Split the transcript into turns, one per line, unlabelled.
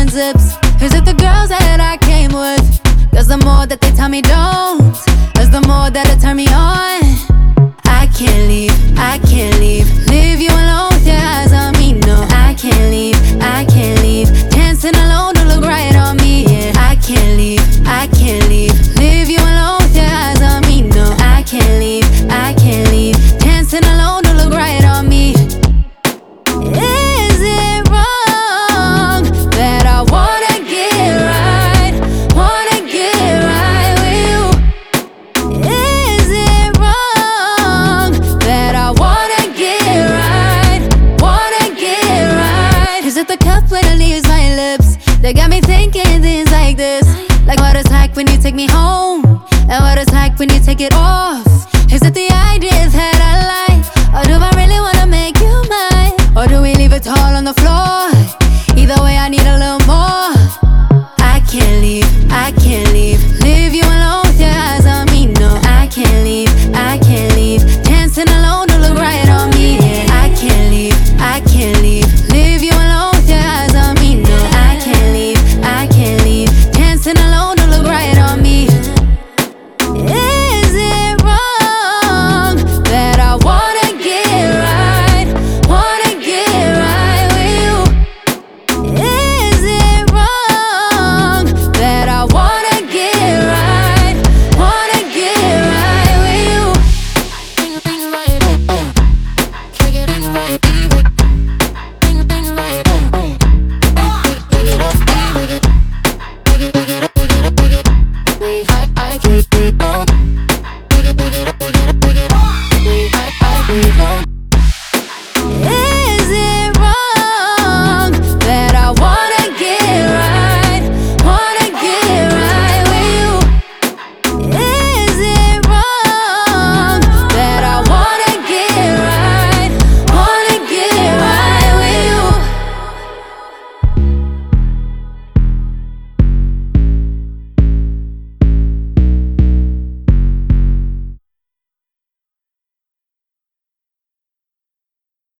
open zips? Is it the girls that I came with? Cause the more that they tell me don't, is the more that it turn me on. I can't leave, I can't leave. Leave you alone with your eyes on me, no. I can't leave, I can't leave. Dancing alone to look right on me, yeah. I can't leave, I can't leave. Leave you alone with your eyes on me, no. I can't leave, I can't leave. Dancing alone to look right on me. Is it wrong that I wanna get right? Wanna get right with you? Is it wrong that I wanna get right? Wanna get right? Is it the cup when it leaves my lips that got me thinking things like this? Like what it's like when you take me home, and what it's like when you take it all.